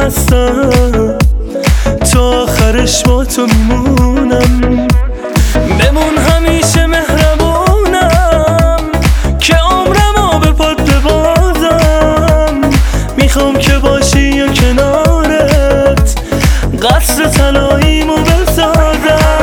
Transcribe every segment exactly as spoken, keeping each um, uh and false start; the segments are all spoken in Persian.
هستم، تا آخرش با تو میمونم. بمون همیشه مهربونم که عمرمو به پات ببازم. میخوام که باشی یا کنارت، قصر طلاییمو بسازم.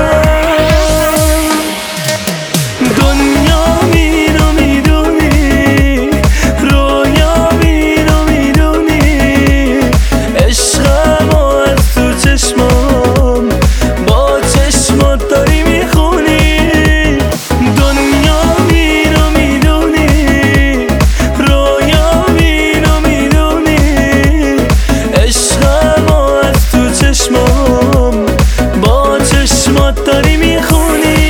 دنیا اینو میدونی، رویا اینو میدونی، عشقمو از تو چشمام با چشمات داری میخونی. دنیا اینو میدونی، رویا اینو میدونی، عشقمو از تو چشمام با چشمات داری میخونی.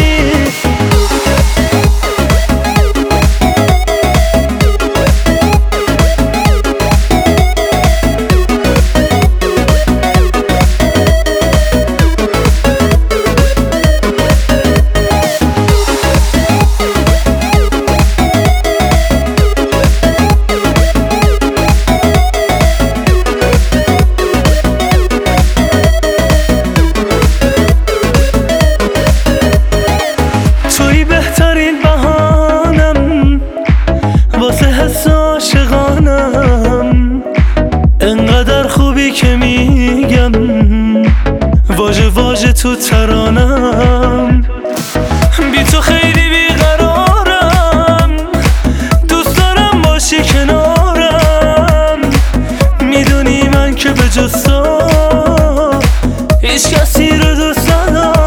بهترین بهانم واسه حس عاشقانم، انقدر خوبی که میگم واژه واژه تو ترانم. بی تو خیلی بیقرارم، دوست دارم باشی کنارم. میدونی من که به جز تو هیچ کسی رو دوست ندارم.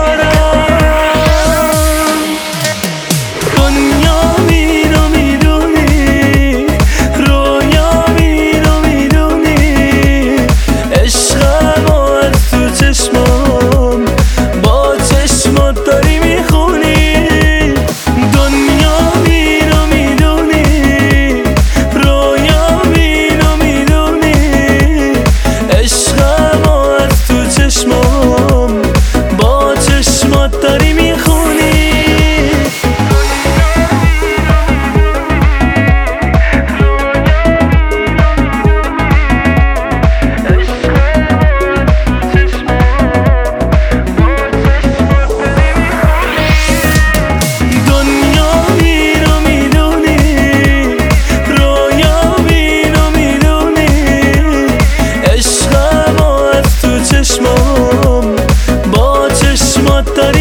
داری میخونی. دنیا اینو میدونی، رویا اینو میدونی، عشقمو از تو چشمام با چشمات داری